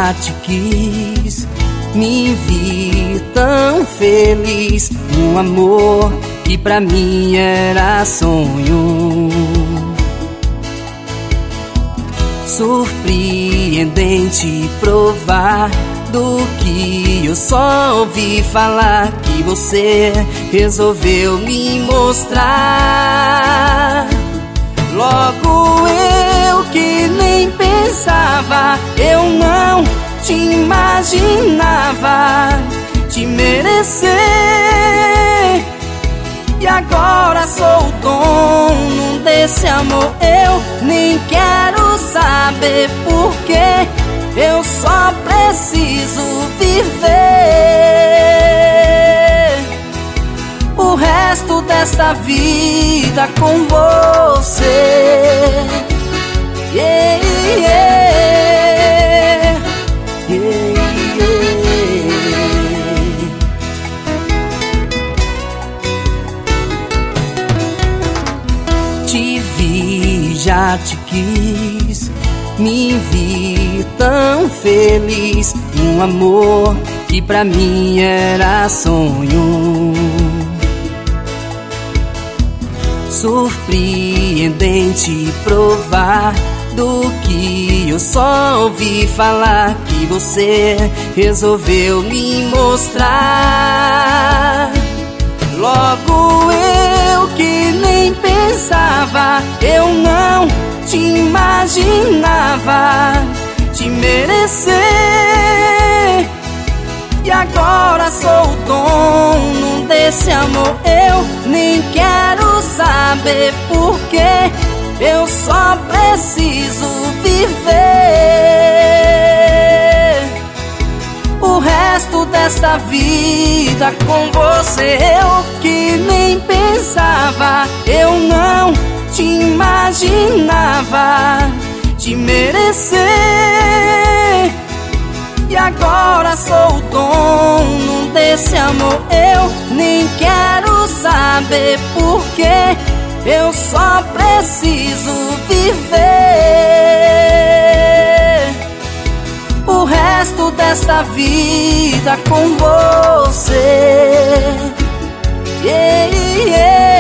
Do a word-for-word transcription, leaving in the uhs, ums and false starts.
já te quis, me vi tão feliz, um amor que pra mim era sonho. Surpreendente provar do que eu só ouvi falar, que você resolveu me mostrar. Logo eu que nem pensava, eu não te imaginava te merecer. E agora sou o dono desse amor, eu nem quero saber porquê, eu só preciso viver o resto desta vida com você. Yeah, yeah, yeah, yeah. Te vi, já te quis, me vi tão feliz, um amor que pra mim era sonho. Surpreendente provar do que eu só ouvi falar, que você resolveu me mostrar. Logo eu que nem pensava, eu não te imaginava te merecer. E agora sou o dono desse amor, eu nem quero saber porquê, eu só preciso viver o resto desta vida com você. Eu que nem pensava, eu não te imaginava te merecer. E agora sou o dono desse amor, eu nem quero saber porquê, eu só preciso viver o resto desta vida com você. Yeah, yeah.